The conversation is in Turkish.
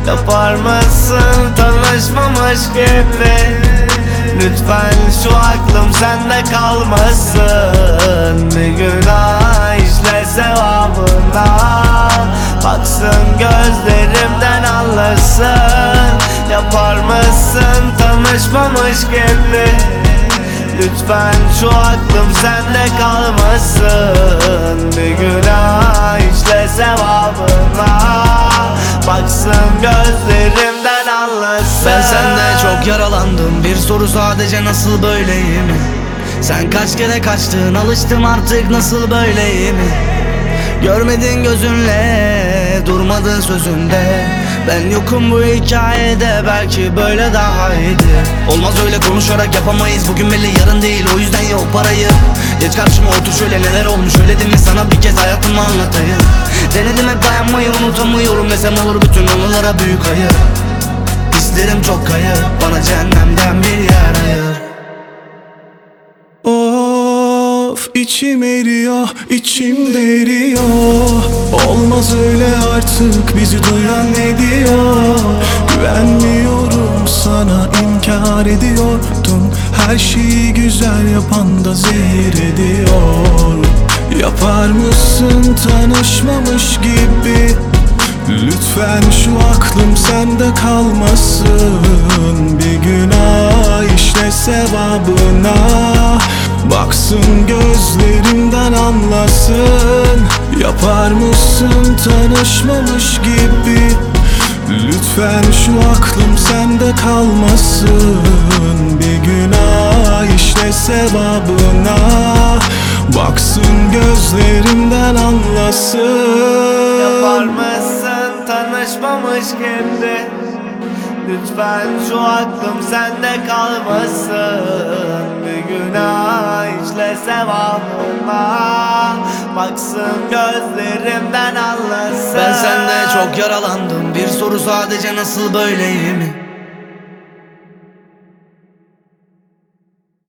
Yapar mısın tanışmamış gibi? Lütfen şu aklım sende kalmasın. Bir günah işle sevabına, baksın gözlerimden anlasın. Yapar mısın tanışmamış gibi? Lütfen şu aklım sende kalmasın. Bir günah işle sevabına, baksın gözlerimden anlasın. Ben sende çok yaralandım, bir soru sadece nasıl böyleyim? Sen kaç kere kaçtın, alıştım artık nasıl böyleyim? Görmedin gözünle, durmadın sözünde. Ben yokum bu hikayede, belki böyle daha iyiydi. Olmaz öyle konuşarak, yapamayız bugün belli yarın değil. O yüzden yok parayı. Geç karşıma otur, şöyle neler olmuş söyledim mi sana bir kez hayatımı anlatayım. Denedim hep dayanmayı, unutamıyorum desem olur bütün anılara büyük hayır. Hislerim çok kayıp, bana cehennemden bir yer ayır. Of, içim eriyor, içimde eriyor. Olmaz öyle artık, bizi duyan ne diyor? Güvenmiyorum sana, inkar ediyordun. Her şeyi güzel yapan da zehir ediyor. Yapar mısın tanışmamış gibi? Lütfen şu aklım sende kalmasın. Bir günah işle sevabına, baksın gözlerimden anlasın. Yapar mısın tanışmamış gibi? Lütfen şu aklım sende kalmasın. Bir günah işle sevabına, baksın gözlerimden anlasın. Yapar mısın tanışmamış gibi? Lütfen şu aklım sende kalmasın. Bir günah işle sevabına, baksın gözlerimden anlasın. Ben sende çok yaralandım, bir soru sadece nasıl böyleyim?